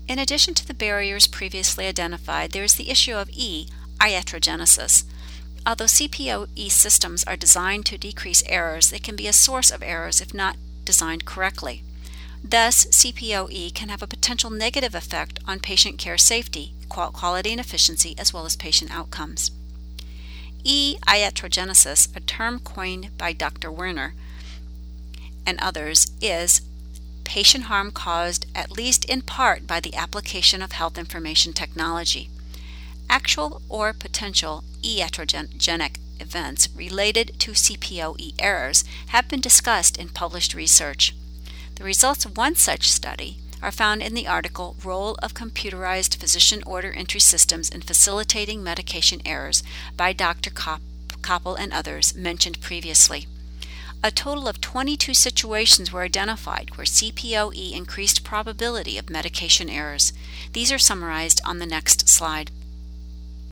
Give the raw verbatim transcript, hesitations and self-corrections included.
In addition to the barriers previously identified, there is the issue of E, iatrogenesis. Although C P O E systems are designed to decrease errors, they can be a source of errors if not designed correctly. Thus, C P O E can have a potential negative effect on patient care safety, quality and efficiency, as well as patient outcomes. E, iatrogenesis, a term coined by Doctor Werner and others, is patient harm caused at least in part by the application of health information technology. Actual or potential iatrogenic events related to C P O E errors have been discussed in published research. The results of one such study are found in the article Role of Computerized Physician Order Entry Systems in Facilitating Medication Errors by Doctor Koppel and others mentioned previously. A total of twenty-two situations were identified where C P O E increased probability of medication errors. These are summarized on the next slide.